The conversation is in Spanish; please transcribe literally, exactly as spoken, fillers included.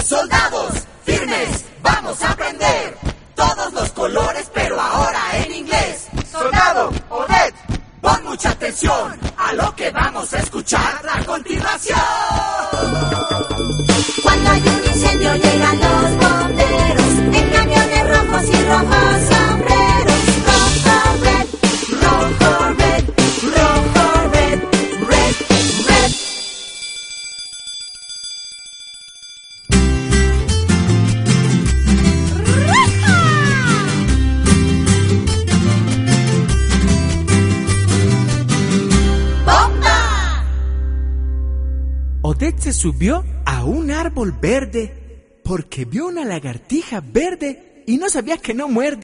Soldados, firmes, vamos a aprender todos los colores, pero ahora en inglés. Soldado, Odette, pon mucha atención a lo que vamos a escuchar a continuación. Cuando hay un incendio llegan los bomberos en camiones rojos y rojos sombreros. Rojo, red, rojo, red, rojo, red, red, red. ¡Bomba! Odette se subió a un árbol verde porque vio una lagartija verde y no sabía que no muerde.